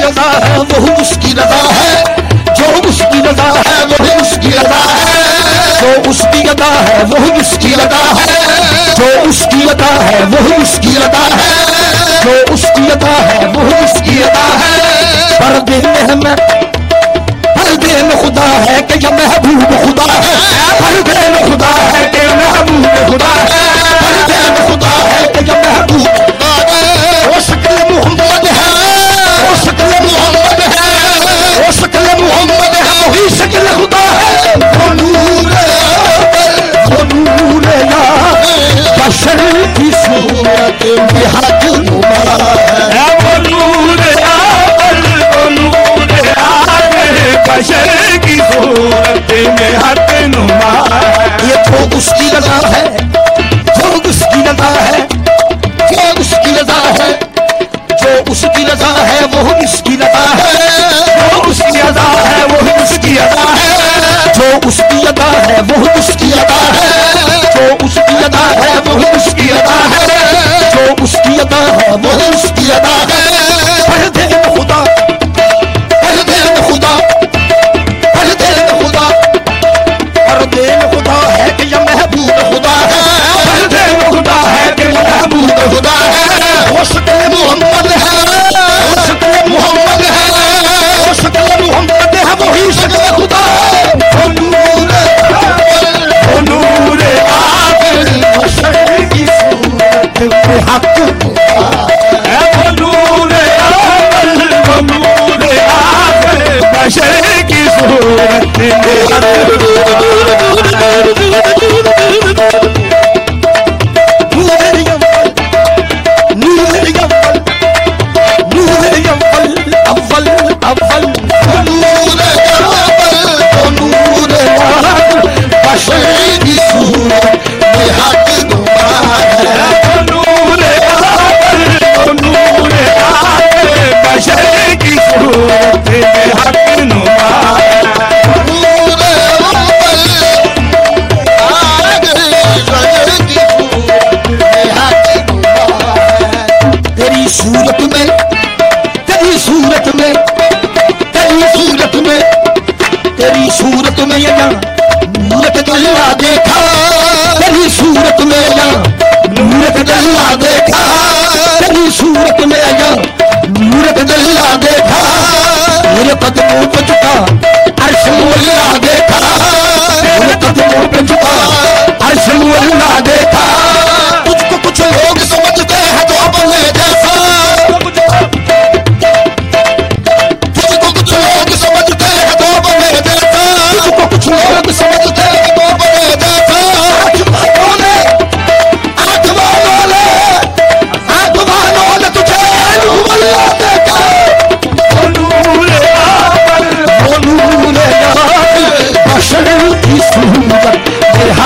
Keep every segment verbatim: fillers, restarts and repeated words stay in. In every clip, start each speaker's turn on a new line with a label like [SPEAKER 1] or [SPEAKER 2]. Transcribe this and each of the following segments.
[SPEAKER 1] अदा है वही उसकी रजा है, जो उसकी रजा है वही उसकी रजा है, जो उसकी अदा है वही उसकी अदा है, जो उसकी अदा है वही उसकी अदा है, जो उसकी अदा है वही उसकी अदा है। पर्दे में मैं पर्दे में खुदा है कि यह महबूब खुदा है, पर्दे में खुदा है कि महबूब खुदा है, पर्दे में खुदा है कि यह महबूब खुदा है। वो शक्ल मोहम्मद है, वो शक्ल मोहम्मद है, वो शक्ल मोहम्मद है, वही शक्ल खुदा है। वो नूर वो नूर या बशर की सूरत में हक नुमा है, वो नूर या वो नूर या बशर की सूरत में हक नुमा है। ये तो उसकी रजा है, जो उसकी रजा है, जो उसकी रजा है, जो उसकी रजा है वो इसकी रजा है, जो उसकी अदा है वो उसकी अदा है, जो उसकी अदा है वो उसकी अदा है, जो उसकी अदा है वो उसकी अदा है, जो उसकी अदा है वो उसकी अदा है। पर्दे में खुदा, पर्दे में खुदा, पर्दे में खुदा, पर्दे में खुदा है कि यह महबूब खुदा है, पर्दे में खुदा है कि यह महबूब खुदा है। वो शक्ल मोहम्मद है, वो शक्ल मोहम्मद है, वो शक्ल मोहम्मद है, वही शक्ल खुदा है। वो नूर वो नूर आबिद बशर की सूरत में हक है, वो नूर आबिद वो नूर आबिद बशर की सूरत में हक। सूरत में तेरी सूरत में तेरी सूरत में तेरी सूरत में यहाँ मूरत दल्ला देखा, तेरी सूरत में यहाँ मूरत दल्ला देखा, तेरी सूरत में यहाँ मूरत दल्ला देखा। मेरे कदमों पे झुका अर्श मुअल्ला देखा, मेरे कदमों पे झुका अर्श मुअल्ला देखा। तुझको कुछ लोग समझते हैं तो अपने जैसा, तुझको कुछ लोग समझते हैं तो अपने जैसा, तुझको कुछ लोग समझते हैं तो अपने जैसा। आसमानों ने आसमानों ने आसमानों ने तुझे नूर अल्लाह देखा, वो नूर वो नूर बशर की सूरत में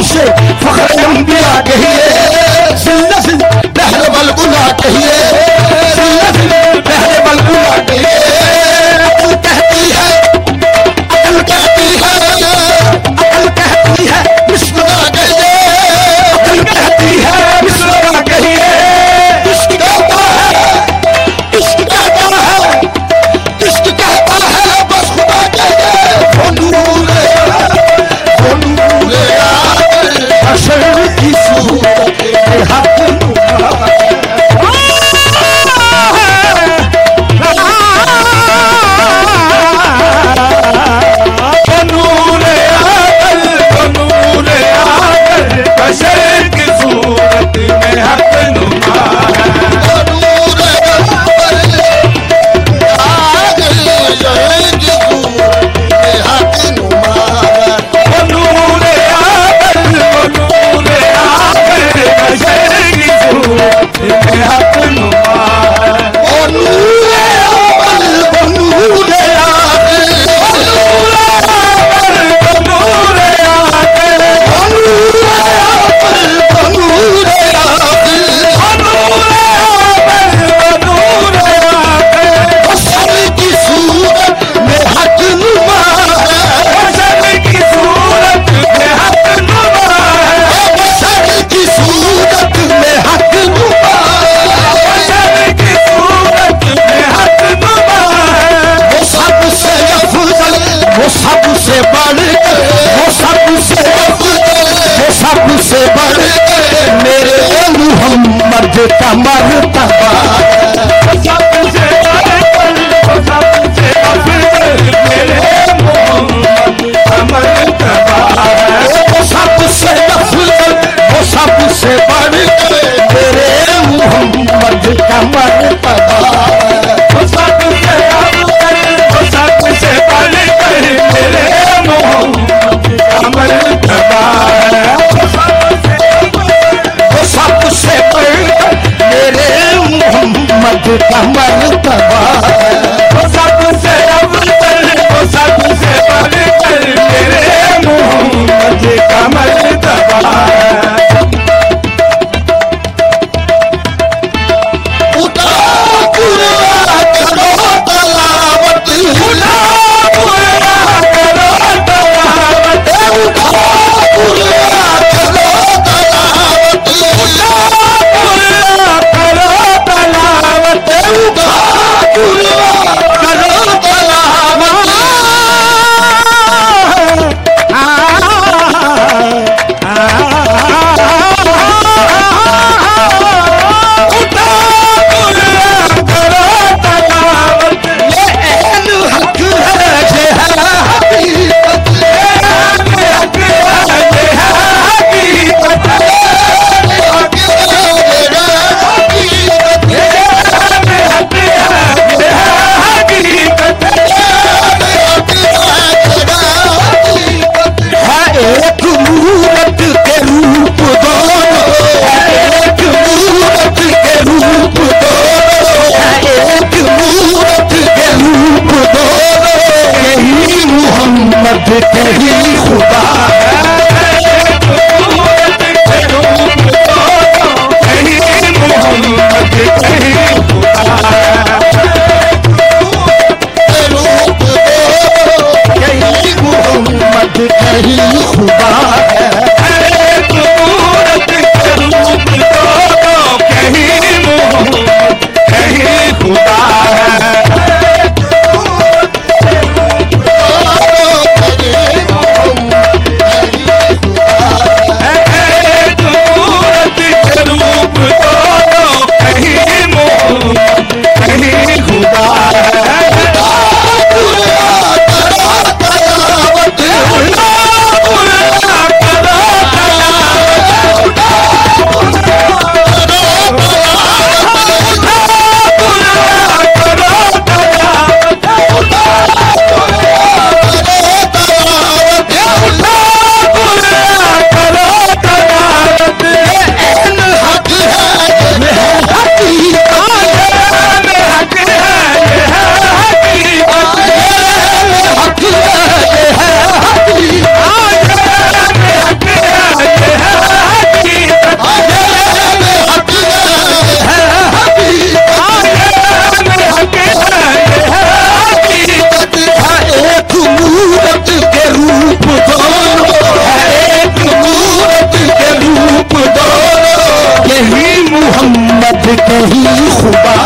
[SPEAKER 1] से फख्र अंबिया कहिए, जिल्ला से पहले बल गुना कहिए, जिल्ला से पहले बल गुना कहिए। अकल कहती है, अकल कहती है, अकल कहती है बिस्मिल्लाह कहिए, अकल कहती है बिस्मिल्लाह कहिए। इश्क कहता है, इश्क कहता है, इश्क कहता है बस खुदा कहिए। वो नूर वो नूर अशर की सूरत में हक नुमा से बढ़ मेरे मोहम्मद का मर्तबा, सबसे मेरे मोहम्मद का मर्तबा, वो सबसे वो सबसे बढ़ मेरे मोहम्मद का मर्तबा, वो सबसे वो सबसे बढ़ मेरे मोहम्मद का मर्तबा, सबसे मेरे मोहम्मद का मर्तबा, वो सबसे अव्वल वो सबसे बढ़कर मेरे मोहम्मद का मर्तबा। उठा पूरा करो तलावत, उठा पूरा करो तलावत, उठा पूरा करो तलावत, कहीं खुदा कहीं मोहम्मद कहीं खुदा रूप दो, कहीं मोहम्मद कहीं खुदा रूप दो, कहीं मोहम्मद कहीं खुदा है। नहीं खुदा